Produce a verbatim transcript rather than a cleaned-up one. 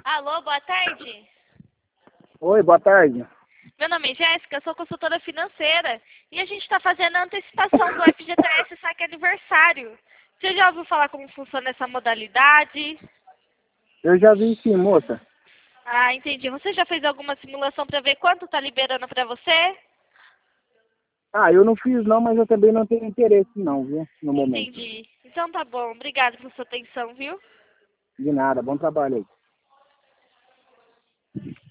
Alô, boa tarde. Oi, boa tarde. Meu nome é Jéssica, sou consultora financeira e a gente está fazendo a antecipação do F G T S Saque Aniversário. Você já ouviu falar como funciona essa modalidade? Eu já vi sim, moça. Ah, entendi. Você já fez alguma simulação para ver quanto está liberando para você? Ah, eu não fiz não, mas eu também não tenho interesse não, viu? No momento. Entendi. Então tá bom. Obrigada pela sua atenção, viu? De nada, bom trabalho aí.